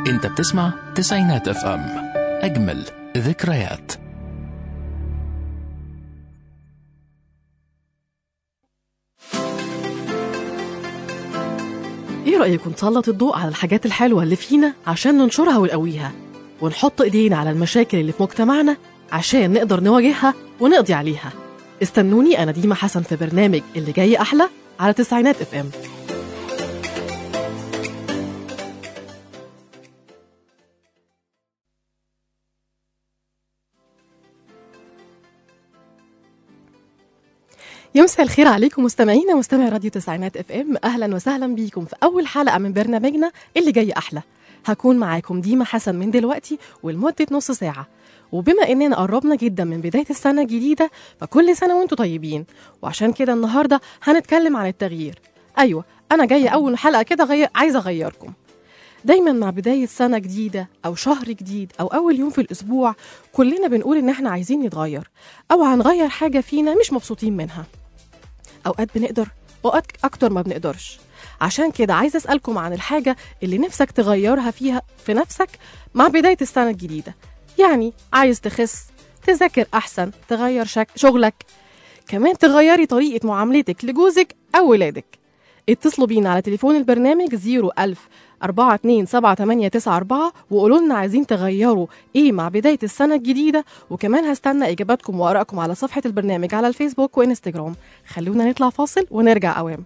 انت بتسمع تسعينات اف ام، اجمل ذكريات. ايه رأيكم نسلط الضوء على الحاجات الحلوة اللي فينا عشان ننشرها ونقويها، ونحط ايدينا على المشاكل اللي في مجتمعنا عشان نقدر نواجهها ونقضي عليها. استنوني أنا ديما حسن في برنامج اللي جاي أحلى على تسعينات اف ام. يمسى الخير عليكم مستمعينا مستمعي راديو تسعينات اف ام. اهلا وسهلا بيكم في اول حلقه من برنامجنا اللي جاي احلى. هكون معاكم ديما حسن من دلوقتي ولمده نص ساعه. وبما اننا قربنا جدا من بدايه السنه الجديده، فكل سنه وانتم طيبين. وعشان كده النهارده هنتكلم عن التغيير. ايوه، انا جايه اول حلقه كده عايزه اغيركم. دايما مع بدايه سنه جديده او شهر جديد او اول يوم في الاسبوع، كلنا بنقول ان احنا عايزين نتغير او هنغير حاجه فينا مش مبسوطين منها. أوقات بنقدر وأوقات أكتر ما بنقدرش. عشان كده عايزة أسألكم عن الحاجة اللي نفسك تغيرها فيها في نفسك مع بداية السنة الجديدة. يعني عايز تخس، تذاكر أحسن، تغير شغلك، كمان تغيري طريقة معاملتك لجوزك أو ولادك. اتصلوا بينا على تليفون البرنامج 01000-427-894 وقولوا لنا عايزين تغيروا ايه مع بداية السنة الجديدة. وكمان هستنى اجاباتكم وارائكم على صفحة البرنامج على الفيسبوك وانستجرام. خلونا نطلع فاصل ونرجع اوام.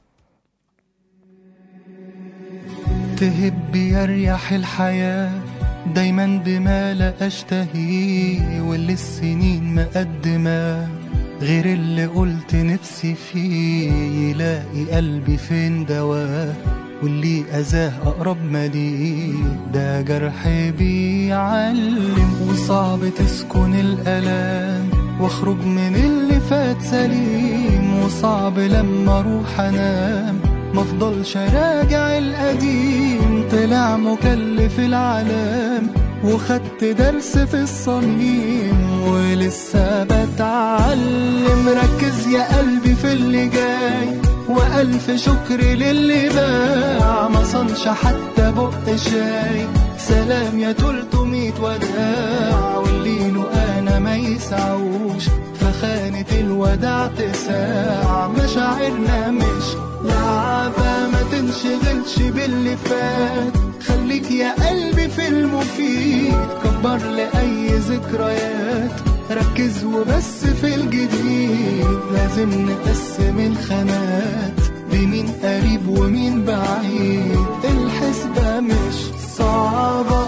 تهب يريح الحياة دايما بما لا اشتهيه، واللي السنين مقدمة غير اللي قلت نفسي فيه. يلاقي قلبي فين دواه، واللي أذاه أقرب مليه. ده جرح بيعلم وصعب تسكن الألام، واخرج من اللي فات سليم. وصعب لما اروح انام مفضلش راجع القديم. طلع مكلف العالم وخدت درس في الصميم، ولسه بتعلم. ركز يا قلبي في اللي جاي، وألف شكر للي باع ما صنش حتى بق شاي. سلام يا 300 وداع، واللي له أنا ما يسعوش. فخانة الوداع تساع، مشاعرنا مش لعبة. ما تنشغلش باللي فات، خليك يا قلبي في المفيد. كبر لأي ذكريات، ركز وبس في الجديد. لازم نقسم الخانات بمين قريب ومين بعيد. الحسبة مش صعبة.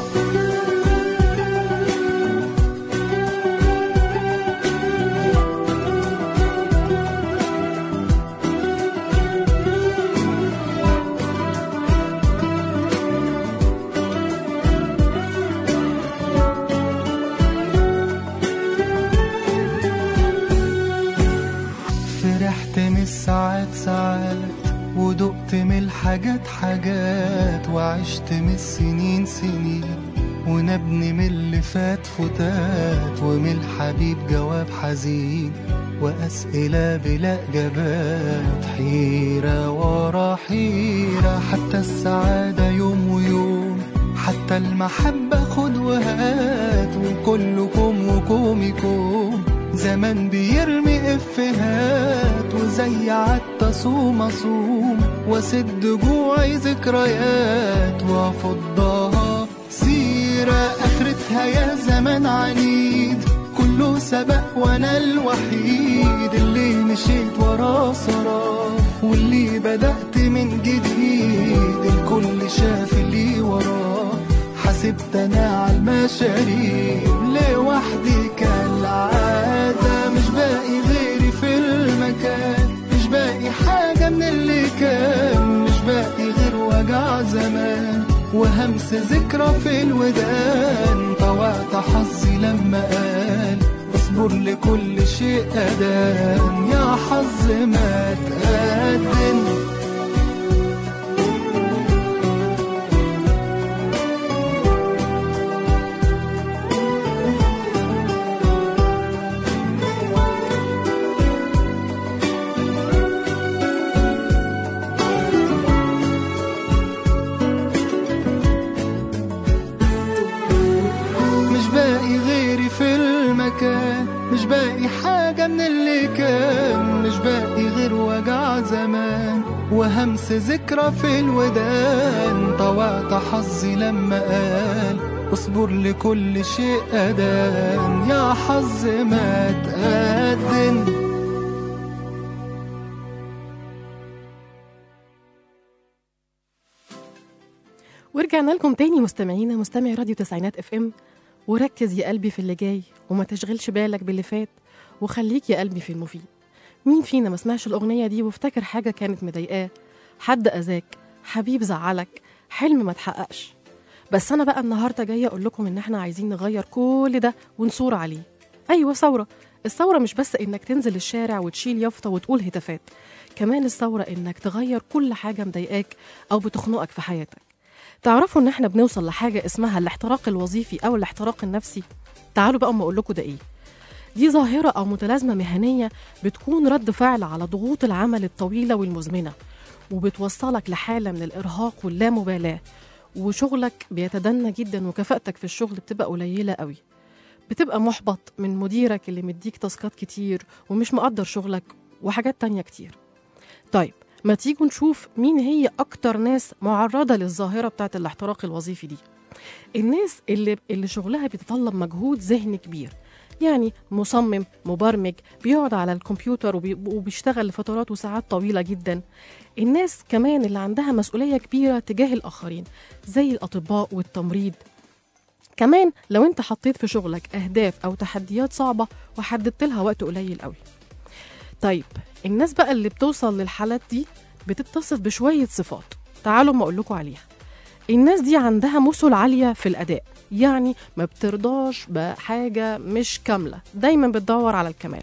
ساعات ودقت من الحاجات حاجات، وعشت من السنين سنين. ونبني من اللي فات فتات، ومن الحبيب جواب حزين. وأسئلة بلا إجابات، حيرة ورا حيرة. حتى السعادة يوم ويوم، حتى المحبة خد وهات. وكلكم وكومكم زمان بيرمي افهات، وزي عدت صوم اصوم واسد جوعي ذكريات. وافضها سيرة اخرتها يا زمان عنيد. كله سبق وانا الوحيد اللي مشيت وراه سراب، واللي بدأت من جديد. الكل شاف اللي وراه، حسبت انا على المشاريب لوحدي كالعادة. مش باقي غيري في المكان، مش باقي حاجة من اللي كان. مش باقي غير وجع زمان وهمس ذكرى في الودان. طوعت حظي لما قال اصبر لكل شيء أدان. يا حظ ما تقدم. اللي كان، مش باقي غير وجع زمان وهمس ذكرى في الودان. طوعت حظي لما قال اصبر لكل شيء أدان، يا حظ ما تقدم. ورجعنا لكم تاني مستمعينا، مستمعي راديو تسعينات اف ام. وركز يا قلبي في اللي جاي وما تشغلش بالك باللي فات، وخليك يا قلبي في المفيد. مين فينا ما سمعش الأغنية دي وافتكر حاجة كانت مضايقاه، حد أذاك، حبيب زعلك، حلم ما تحققش؟ بس أنا بقى النهاردة جاية أقول لكم إن إحنا عايزين نغير كل ده ونصور عليه. أيوة، ثورة. الثورة مش بس إنك تنزل الشارع وتشيل يافطة وتقول هتافات، كمان الثورة إنك تغير كل حاجة مضايقاك أو بتخنقك في حياتك. تعرفوا إن إحنا بنوصل لحاجة اسمها الاحتراق الوظيفي أو الاحتراق النفسي؟ تعالوا بقى أما أقول لكم ده إيه. دي ظاهرة أو متلازمة مهنية بتكون رد فعل على ضغوط العمل الطويلة والمزمنة، وبتوصلك لحالة من الإرهاق واللامبالاة، وشغلك بيتدنى جدا وكفاءتك في الشغل بتبقى قليلة قوي. بتبقى محبط من مديرك اللي مديك تاسكات كتير ومش مقدر شغلك وحاجات تانية كتير. طيب، ما تيجوا نشوف مين هي أكتر ناس معرضة للظاهرة بتاعت الاحتراق الوظيفي دي. الناس اللي شغلها بيتطلب مجهود ذهني كبير، يعني مصمم، مبرمج، بيقعد على الكمبيوتر وبيشتغل لفترات وساعات طويلة جدا. الناس كمان اللي عندها مسؤولية كبيرة تجاه الآخرين زي الأطباء والتمريض. كمان لو انت حطيت في شغلك أهداف أو تحديات صعبة وحددت لها وقت قليل قوي. طيب، الناس بقى اللي بتوصل للحالات دي بتتصف بشوية صفات، تعالوا ما أقول لكم عليها. الناس دي عندها مثل عالية في الأداء، يعني ما بترضاش بحاجة مش كاملة، دايما بتدور على الكمال.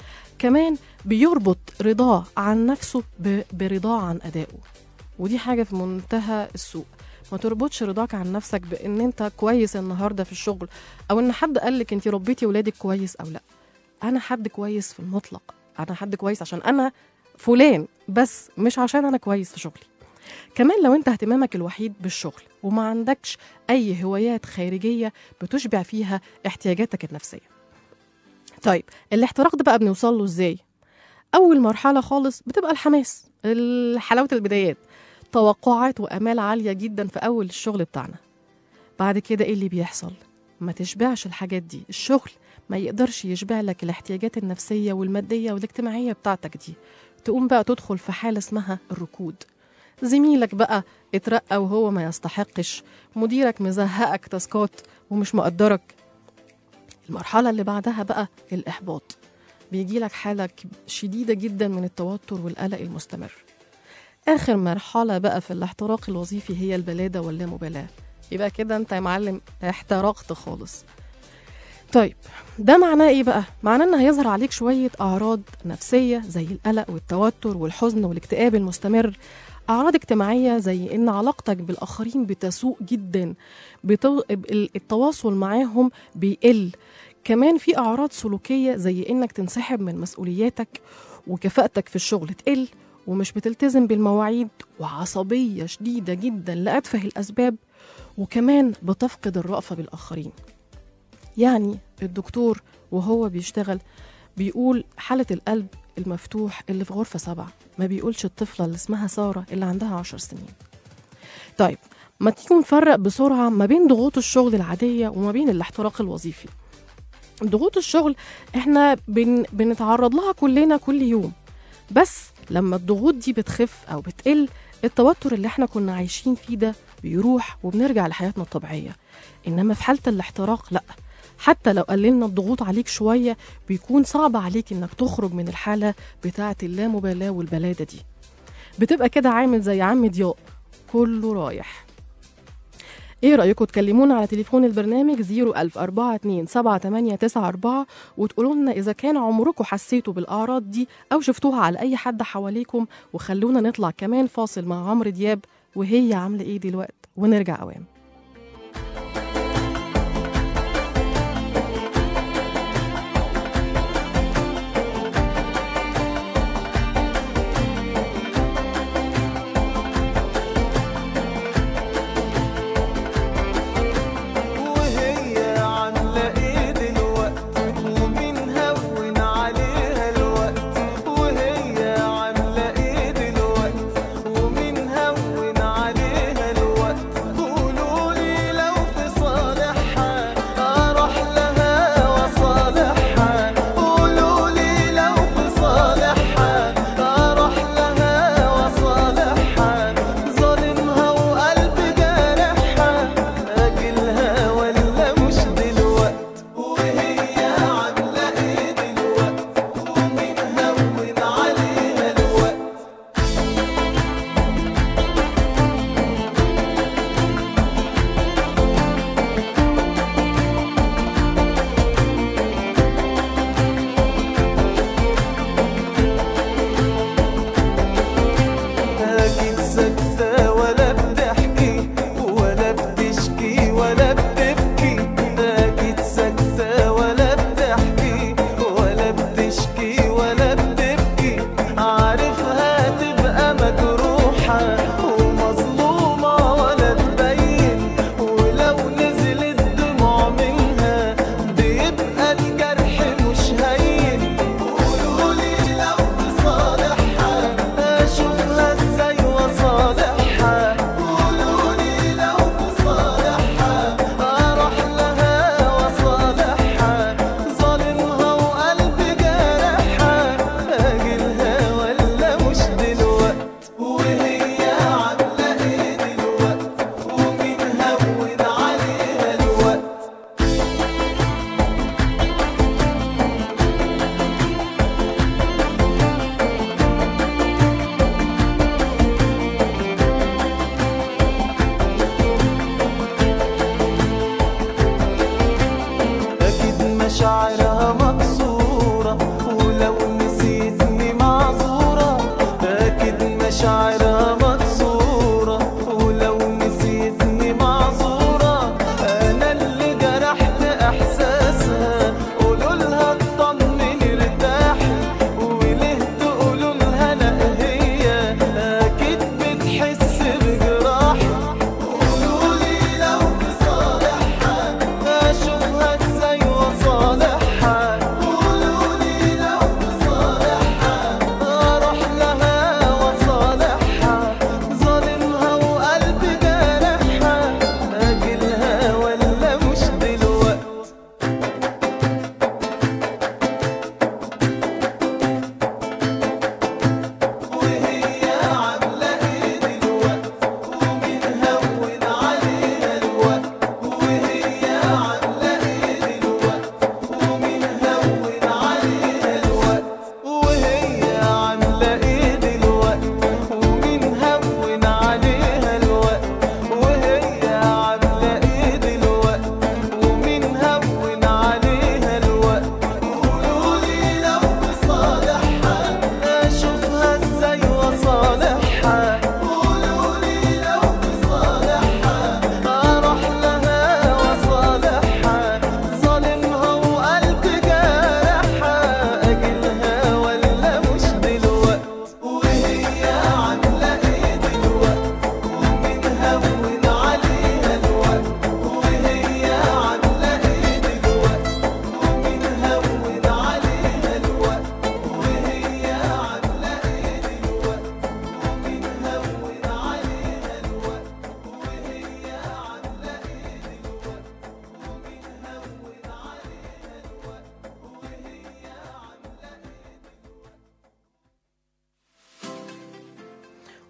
كمان بيربط رضاه عن نفسه برضاه عن أدائه، ودي حاجة في منتهى السوء. ما تربطش رضاك عن نفسك بأن انت كويس النهاردة في الشغل، أو أن حد قالك انت ربيتي ولادك كويس أو لا. أنا حد كويس في المطلق، أنا حد كويس عشان أنا فلان، بس مش عشان أنا كويس في شغلي. كمان لو انت اهتمامك الوحيد بالشغل وما عندكش أي هوايات خارجية بتشبع فيها احتياجاتك النفسية. طيب، الاحتراق ده بقى بنوصل له ازاي؟ أول مرحلة خالص بتبقى الحماس، حلاوة البدايات، توقعات وأمال عالية جدا في أول الشغل بتاعنا. بعد كده ايه اللي بيحصل؟ ما تشبعش الحاجات دي، الشغل ما يقدرش يشبع لك الاحتياجات النفسية والمادية والاجتماعية بتاعتك دي. تقوم بقى تدخل في حالة اسمها الركود. زميلك بقى اترقى وهو ما يستحقش، مديرك مزهقك تاسكات ومش مقدرك. المرحلة اللي بعدها بقى الإحباط، بيجيلك حالة شديدة جدا من التوتر والقلق المستمر. آخر مرحلة بقى في الاحتراق الوظيفي هي البلادة واللامبالاة. يبقى كده انت يا معلم احترقت خالص. طيب، ده معناه ايه بقى؟ معناه ان هيظهر عليك شوية أعراض نفسية زي القلق والتوتر والحزن والاكتئاب المستمر. أعراض اجتماعية زي إن علاقتك بالآخرين بتسوء جدا، التواصل معاهم بيقل. كمان في أعراض سلوكية زي إنك تنسحب من مسؤولياتك وكفاءتك في الشغل تقل ومش بتلتزم بالمواعيد، وعصبية شديدة جدا لأتفه الأسباب، وكمان بتفقد الرأفة بالآخرين. يعني الدكتور وهو بيشتغل بيقول حالة القلب المفتوح اللي في غرفة 7، ما بيقولش الطفلة اللي اسمها سارة اللي عندها 10 سنين. طيب، ما تيجوا نفرق بسرعة ما بين ضغوط الشغل العادية وما بين الاحتراق الوظيفي. ضغوط الشغل احنا بنتعرض لها كلنا كل يوم، بس لما الضغوط دي بتخف أو بتقل، التوتر اللي احنا كنا عايشين فيه ده بيروح وبنرجع لحياتنا الطبيعية. إنما في حالة الاحتراق لأ، حتى لو قللنا الضغوط عليك شوية بيكون صعب عليك إنك تخرج من الحالة بتاعة اللامبالاة والبلادة دي. بتبقى كده عامل زي عم ضياء كله رايح. ايه رأيكم تكلمونا على تليفون البرنامج 010427894 وتقولوا لنا إذا كان عمركم حسيتوا بالأعراض دي أو شفتوها على أي حد حواليكم، وخلونا نطلع كمان فاصل مع عمرو دياب وهي عاملة ايه دلوقتي ونرجع أوام. وهي عاملة ايه دلوقتي ومين هون عليها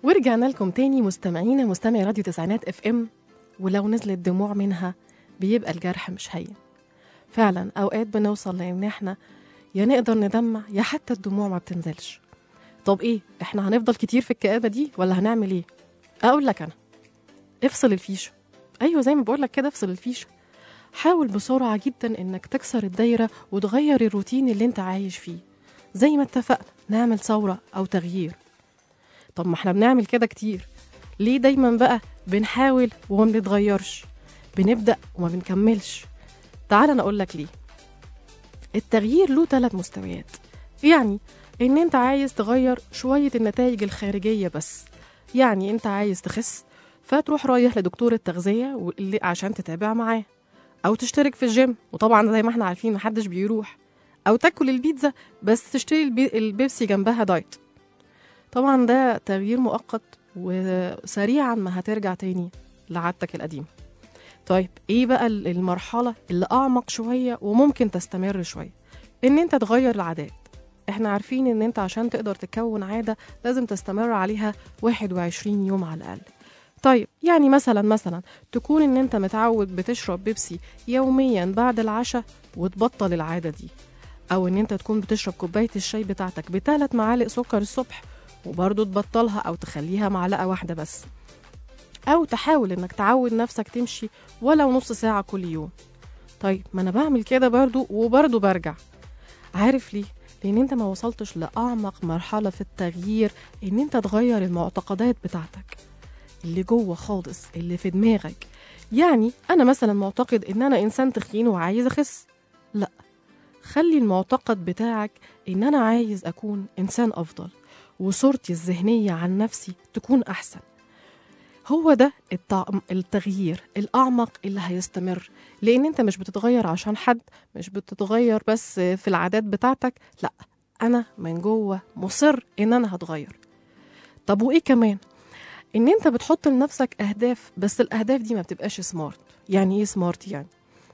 ورجعنا لكم تاني مستمعين مستمعي راديو تسعينات اف ام. ولو نزلت دموع منها بيبقى الجرح مش هين. فعلا اوقات بنوصل لان احنا يا نقدر ندمع يا حتى الدموع ما بتنزلش. طب ايه، احنا هنفضل كتير في الكآبة دي ولا هنعمل ايه؟ اقول لك انا، افصل الفيشة. ايوه زي ما بقول لك كده، افصل الفيشة. حاول بسرعة جدا انك تكسر الدايرة وتغير الروتين اللي انت عايش فيه. زي ما اتفقنا نعمل ثورة او تغيير. طب ما احنا بنعمل كده كتير، ليه دايما بقى بنحاول وما بنتغيرش؟ بنبدأ وما بنكملش. تعال انا اقول لك ليه. التغيير له 3 مستويات. يعني ان انت عايز تغير شوية النتائج الخارجية بس. يعني انت عايز تخس فتروح رايح لدكتور التغذية عشان تتابع معاه، او تشترك في الجيم، وطبعا زي ما احنا عارفين محدش بيروح، او تاكل البيتزا بس تشتري البيبسي جنبها دايت. طبعا ده تغيير مؤقت وسريعا ما هترجع تاني لعادتك القديمة. طيب ايه بقى المرحلة اللي اعمق شوية وممكن تستمر شوية؟ ان انت تغير العادات. احنا عارفين ان انت عشان تقدر تكون عادة لازم تستمر عليها 21 يوم على الاقل. طيب يعني مثلا تكون ان انت متعود بتشرب بيبسي يوميا بعد العشاء وتبطل العادة دي، او ان انت تكون بتشرب كوباية الشاي بتاعتك ب3 معالق سكر الصبح وبرضه تبطلها او تخليها معلقة واحدة بس، او تحاول انك تعود نفسك تمشي ولو نص ساعة كل يوم. طيب ما انا بعمل كده برضه وبرضه برجع. عارف ليه؟ لان انت ما وصلتش لأعمق مرحلة في التغيير، ان انت تغير المعتقدات بتاعتك اللي جوه خالص اللي في دماغك. يعني انا مثلا معتقد ان انا انسان تخين وعايز اخس. لا، خلي المعتقد بتاعك ان انا عايز اكون انسان افضل وصورتي الذهنية عن نفسي تكون احسن. هو ده التغيير الأعمق اللي هيستمر، لأن أنت مش بتتغير عشان حد، مش بتتغير بس في العادات بتاعتك، لا، أنا من جوه مصر إن أنا هتغير. طب وإيه كمان؟ إن أنت بتحط لنفسك أهداف، بس الأهداف دي ما بتبقاش سمارت. يعني إيه سمارت؟ يعني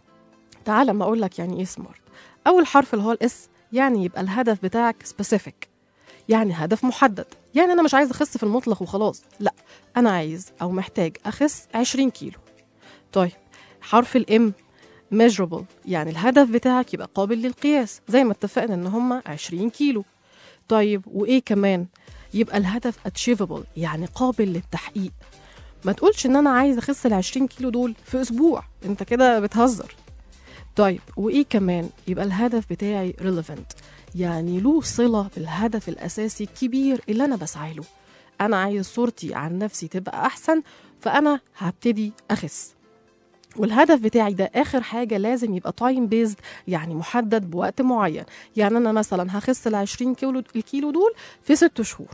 تعال ما أقولك يعني إيه سمارت. أول حرف اللي هو الإس، يعني يبقى الهدف بتاعك specific، يعني هدف محدد. يعني أنا مش عايز أخس في المطلق وخلاص، لا، أنا عايز أو محتاج أخس 20 كيلو. طيب حرف الإم measurable، يعني الهدف بتاعك يبقى قابل للقياس، زي ما اتفقنا إن هما 20 كيلو. طيب وإيه كمان؟ يبقى الهدف achievable، يعني قابل للتحقيق. ما تقولش إن أنا عايز أخس 20 كيلو دول في أسبوع، أنت كده بتهزر. طيب وإيه كمان؟ يبقى الهدف بتاعي relevant، يعني له صلة بالهدف الأساسي الكبير اللي أنا بسعى له. أنا عايز صورتي عن نفسي تبقى أحسن، فأنا هبتدي أخس. والهدف بتاعي ده آخر حاجة لازم يبقى time based، يعني محدد بوقت معين. يعني أنا مثلا هخس 20 الكيلو دول في 6 شهور.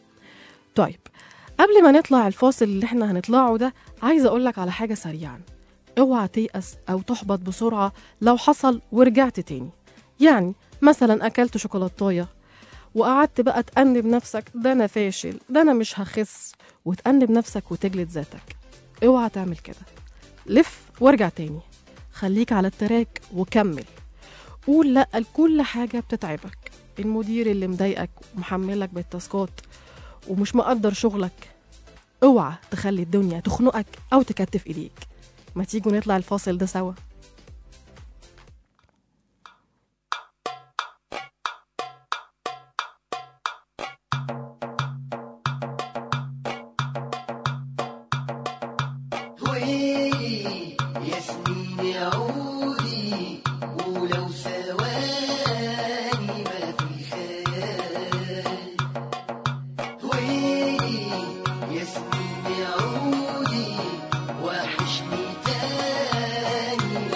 طيب قبل ما نطلع الفاصل اللي احنا هنطلعه ده، عايزة أقولك على حاجة سريعا. اوعى تيأس أو تحبط بسرعة لو حصل ورجعت تاني. يعني مثلا أكلت شوكولاتاية وقعدت بقى تأنب نفسك، ده أنا فاشل، ده أنا مش هخس، وتأنب نفسك وتجلد ذاتك. اوعى تعمل كده. لف وارجع تاني، خليك على التراك وكمل. قول لأ لكل حاجة بتتعبك. المدير اللي مضايقك ومحملك بالتاسكات ومش مقدر شغلك، اوعى تخلي الدنيا تخنقك أو تكتف إيديك. ما تيجوا نطلع الفاصل ده سوا. وحشني تاني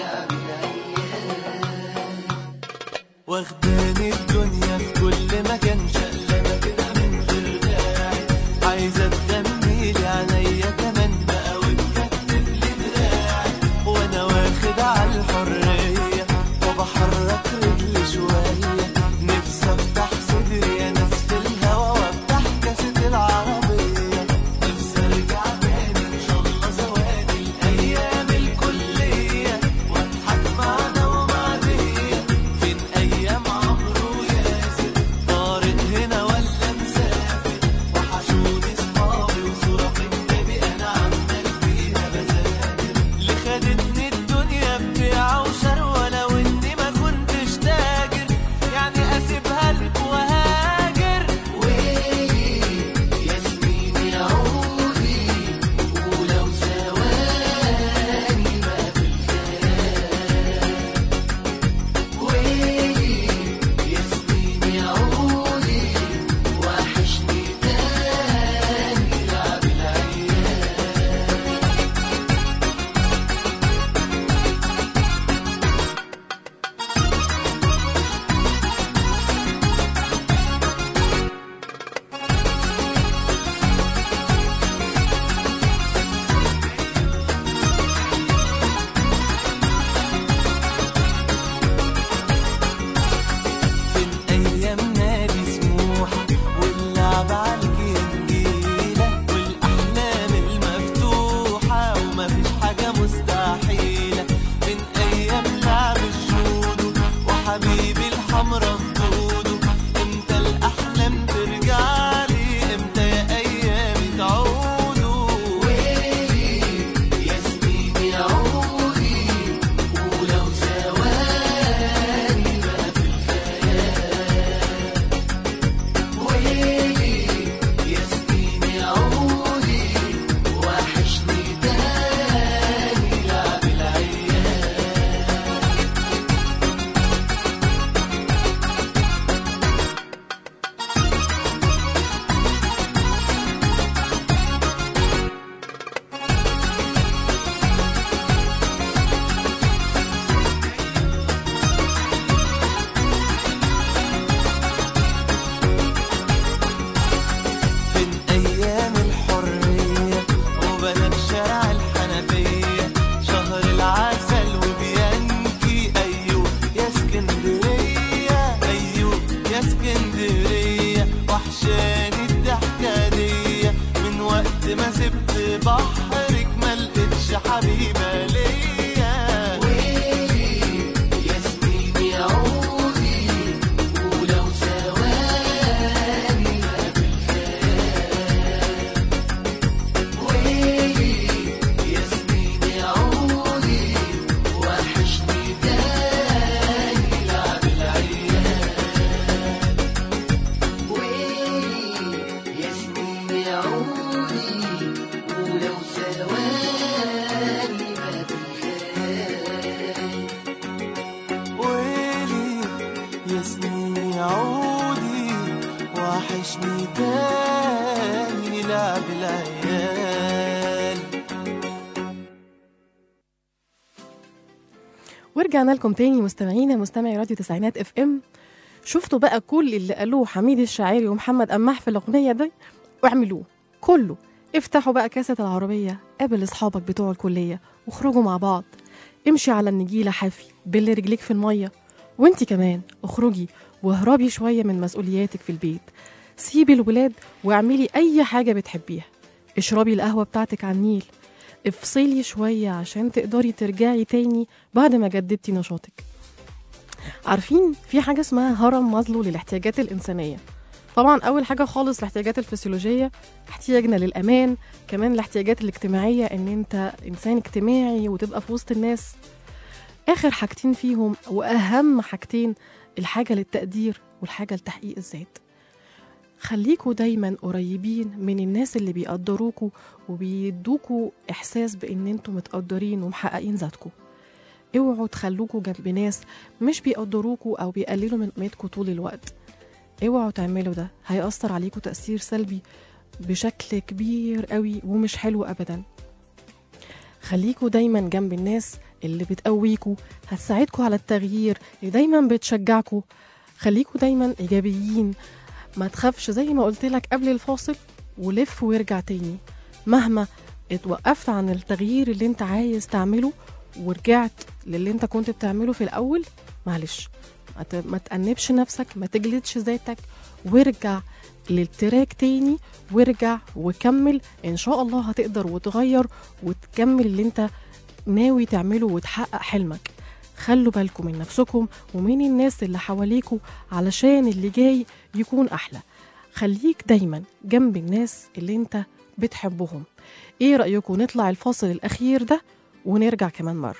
ورجعنا لكم تاني مستمعينا مستمعي راديو تسعينات اف ام. شفتوا بقى كل اللي قالوه حميد الشاعري ومحمد قماح في الأغنية دي واعملوه كله. افتحوا بقى كاسة العربية، قابل أصحابك بتوع الكلية واخرجوا مع بعض. امشي على النجيلة حافي باللي رجليك في المية، وانتي كمان اخرجي واهربي شوية من مسؤولياتك في البيت. سيبي الولاد واعملي أي حاجة بتحبيها. اشربي القهوة بتاعتك على النيل. افصلي شوية عشان تقدري ترجعي تاني بعد ما جددتي نشاطك. عارفين في حاجة اسمها هرم مازلو للاحتياجات الإنسانية. طبعا أول حاجة خالص الاحتياجات الفسيولوجية، احتياجنا للأمان، كمان الاحتياجات الاجتماعية إن أنت إنسان اجتماعي وتبقى في وسط الناس. آخر حاجتين فيهم وأهم حاجتين الحاجة للتقدير والحاجة لتحقيق الذات. خليكوا دايما قريبين من الناس اللي بيقدروكوا وبيدوكوا إحساس بإن انتوا متقدرين ومحققين ذاتكوا. اوعوا تخلوكوا جنب ناس مش بيقدروكوا أو بيقللوا من قيمتكوا طول الوقت. اوعوا تعملوا ده، هيأثر عليكوا تأثير سلبي بشكل كبير قوي ومش حلو أبدا. خليكوا دايما جنب الناس اللي بتقويكوا، هتساعدكوا على التغيير، اللي دايما بتشجعكوا. خليكوا دايما إيجابيين، ما تخافش زي ما قلت لك قبل الفاصل، ولف وارجع تاني. مهما اتوقفت عن التغيير اللي انت عايز تعمله ورجعت للي انت كنت بتعمله في الأول، معلش ما تأنبش نفسك، ما تجلدش ذاتك، وارجع للتراك تاني، وارجع وكمل. ان شاء الله هتقدر وتغير وتكمل اللي انت ناوي تعمله وتحقق حلمك. خلوا بالكم من نفسكم ومن الناس اللي حواليكوا علشان اللي جاي يكون أحلى. خليك دايما جنب الناس اللي انت بتحبهم. ايه رأيكم نطلع الفاصل الأخير ده ونرجع كمان مرة؟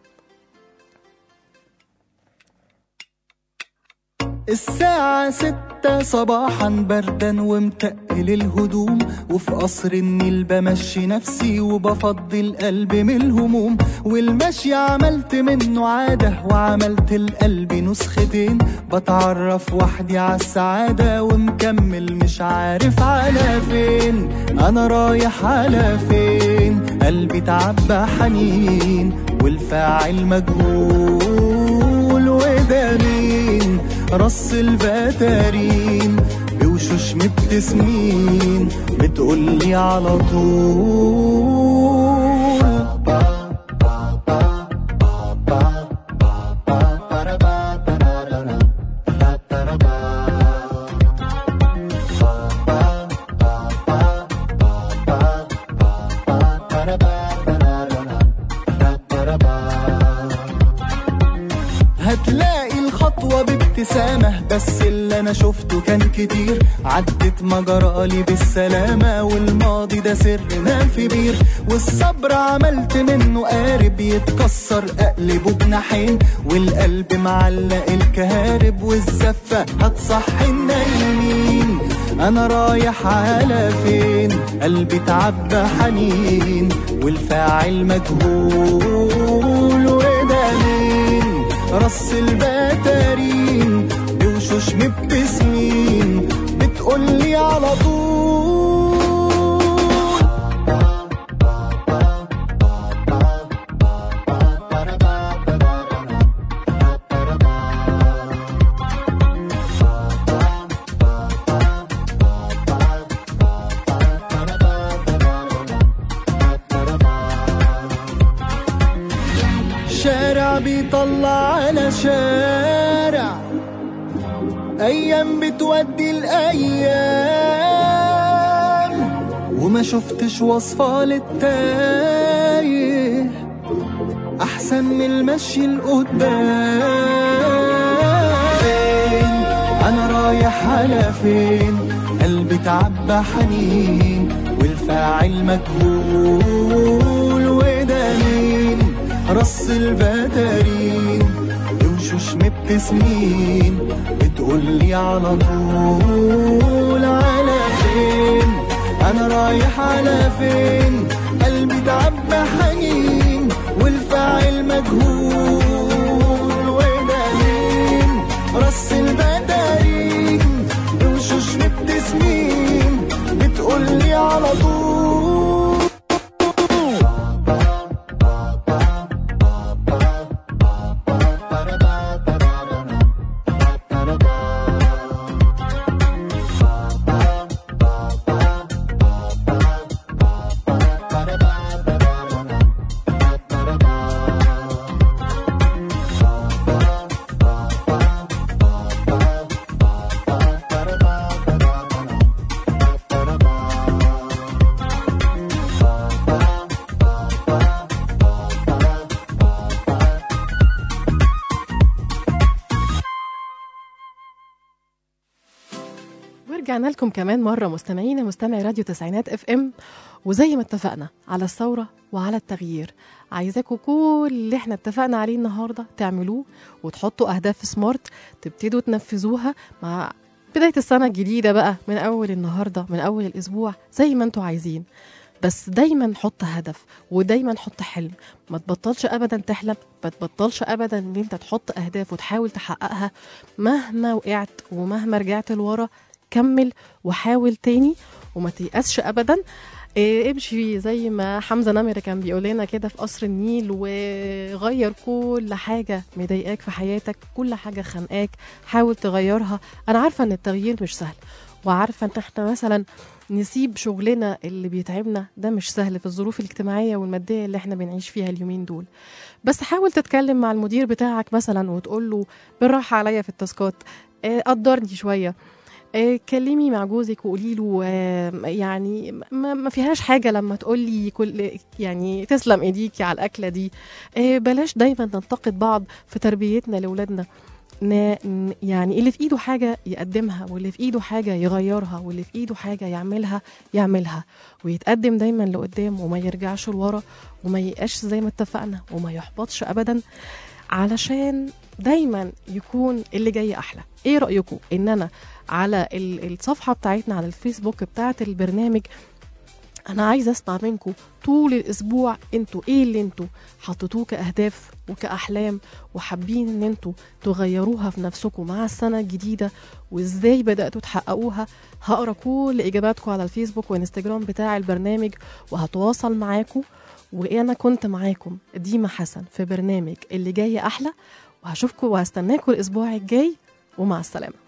الساعة 6 صباحا بردا ومتقل الهدوم، وفي قصر النيل بمشي نفسي وبفضي القلب من الهموم. والمشي عملت منه عادة وعملت القلب نسختين، بتعرف وحدي عالسعادة ومكمل مش عارف على فين. أنا رايح على فين؟ قلبي تعبى حنين والفاعل مجهول، وده مين؟ رص البتارين بوشوش مبتسمين بتقولي على طول. هتلاقي الخطوة بابتسامة، بس اللي انا شفته كان كتير. عدت مجرالي بالسلامة والماضي ده سرنا في بير. والصبر عملت منه قارب يتكسر اقلبه بناحين، والقلب معلق الكهارب والزفة هتصحي النايمين. انا رايح على فين؟ قلبي تعبى حنين والفاعل مجهول، وده مين؟ رص البتارين بوشوش مبتسمين بتقولي على طول. شارع بيطلع على شارع، ايام بتودي الايام، وما شفتش وصفة للتايه احسن من المشي لقدام. انا رايح على فين؟ قلبي تعبى حنين والفاعل مجهول، وده مين؟ رص البتارين بوشوش مبتسمين بتقولي على طول. على فين؟ انا رايح على فين؟ قلبي تعبى حنين والفاعل مجهول، وده مين؟ رص البتارين بوشوش مبتسمين بتقولي على طول. ورجعنا لكم كمان مرة مستمعي راديو تسعينات اف ام. وزي ما اتفقنا على الثورة وعلى التغيير، عايزاكم كل اللي احنا اتفقنا عليه النهاردة تعملوه وتحطوا أهداف سمارت تبتدوا تنفذوها مع بداية السنة الجديدة بقى، من أول النهاردة من أول الأسبوع زي ما انتوا عايزين. بس دايما حط هدف ودايما حط حلم، ما تبطلش أبدا تحلم، ما تبطلش أبدا ان انت تحط أهداف وتحاول تحققها. مهما وقعت ومهما رجعت لورا كمل وحاول تاني وما تيأسش أبدا. امشي زي ما حمزة نمرة كان بيقول لنا كده في قصر النيل، وغير كل حاجة مضايقاك في حياتك، كل حاجة خانقاك حاول تغيرها. أنا عارفة إن التغيير مش سهل، وعارفة إن احنا مثلا نسيب شغلنا اللي بيتعبنا، ده مش سهل في الظروف الاجتماعية والمادية اللي احنا بنعيش فيها اليومين دول. بس حاول تتكلم مع المدير بتاعك مثلا وتقول له بالراحة عليا في التاسكات، قدرني شوية. كلمي مع جوزك وقولي له يعني ما فيهاش حاجة لما تقولي كل يعني تسلم ايديكي على الأكلة دي. بلاش دايما ننتقد بعض في تربيتنا لأولادنا. يعني اللي في ايده حاجة يقدمها، واللي في ايده حاجة يغيرها، واللي في ايده حاجة يعملها ويتقدم دايما لقدام وما يرجعش لورا وما يقاش زي ما اتفقنا وما يحبطش أبدا، علشان دايما يكون اللي جاي أحلى. ايه رأيكم ان انا على الصفحة بتاعتنا على الفيسبوك بتاعت البرنامج، انا عايزة اسمع منكم طول الاسبوع انتوا ايه اللي انتوا حطيتوه كأهداف وكأحلام وحابين ان انتوا تغيروها في نفسكم مع السنة الجديدة، وازاي بدأتوا تحققوها. هقرأ كل اجاباتكم على الفيسبوك وانستجرام بتاع البرنامج وهتواصل معاكم. وانا كنت معاكم ديما حسن في برنامج اللي جاي احلى، وهشوفكم وهستناكم الاسبوع الجاي، ومع السلامة.